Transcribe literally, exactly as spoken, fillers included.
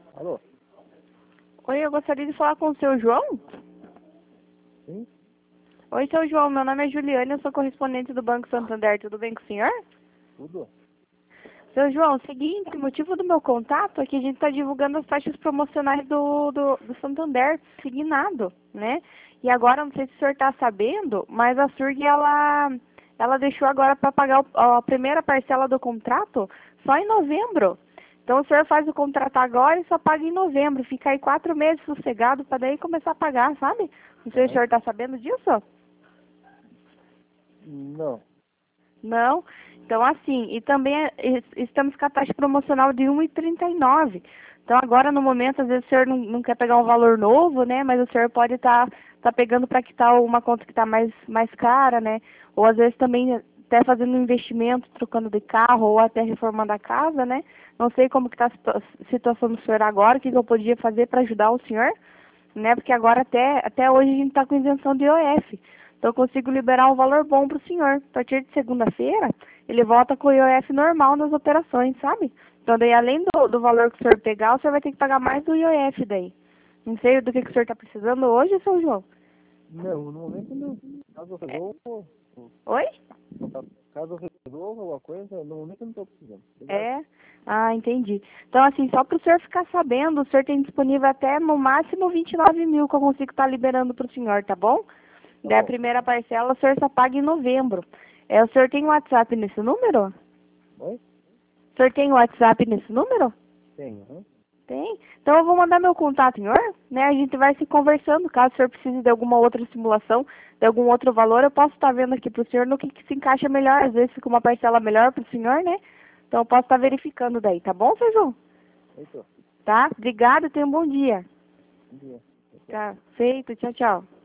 Alô? Oi, eu gostaria de falar com o seu João. Sim? Oi, seu João, meu nome é Juliane, eu sou correspondente do Banco Santander, tudo bem com o senhor? Tudo? Seu João, o seguinte, o motivo do meu contato é que a gente está divulgando as taxas promocionais do, do, do Santander, Signado, né? E agora, não sei se o senhor está sabendo, mas a Surg, ela, ela deixou agora para pagar o, a primeira parcela do contrato só em novembro. Então, o senhor faz o contrato agora e só paga em novembro. Fica aí quatro meses sossegado para daí começar a pagar, sabe? Não sei se o Aham. senhor está sabendo disso. Não. Não? Então, assim, e também é- es- estamos com a taxa promocional de um real e trinta e nove. Então, agora, no momento, às vezes o senhor não, não quer pegar um valor novo, né? Mas o senhor pode estar tá, tá pegando para quitar uma conta que está mais, mais cara, né? Ou, às vezes, também até fazendo um investimento, trocando de carro, ou até reformando a casa, né? Não sei como que está a situa- situação do senhor agora, o que, que eu podia fazer para ajudar o senhor, né? Porque agora até, até hoje a gente está com isenção de I O F. Então eu consigo liberar um valor bom para o senhor. A partir de segunda-feira, ele volta com o I O F normal nas operações, sabe? Então daí além do, do valor que o senhor pegar, o senhor vai ter que pagar mais do I O F daí. Não sei do que, que o senhor está precisando hoje, seu João. Não, no momento não. Caso eu É, resolva, oi? caso eu resolva alguma coisa, no momento eu não estou precisando. Obrigado. É? Ah, entendi. Então, assim, só para o senhor ficar sabendo, o senhor tem disponível até no máximo vinte e nove mil que eu consigo estar liberando para o senhor, tá bom? Tá Daí a bom. primeira parcela o senhor só paga em novembro. É, o senhor tem WhatsApp nesse número? Oi? O senhor tem WhatsApp nesse número? Tenho, né? Tem. Então eu vou mandar meu contato, senhor, né? A gente vai se conversando. Caso o senhor precise de alguma outra simulação, de algum outro valor, eu posso estar vendo aqui para o senhor no que, que se encaixa melhor. Às vezes fica uma parcela melhor para o senhor, né? Então eu posso estar verificando daí, tá bom, seu João? Heitor, Tá? Obrigada, tenha um bom dia. bom dia. Tchau. Tá, feito, tchau, tchau.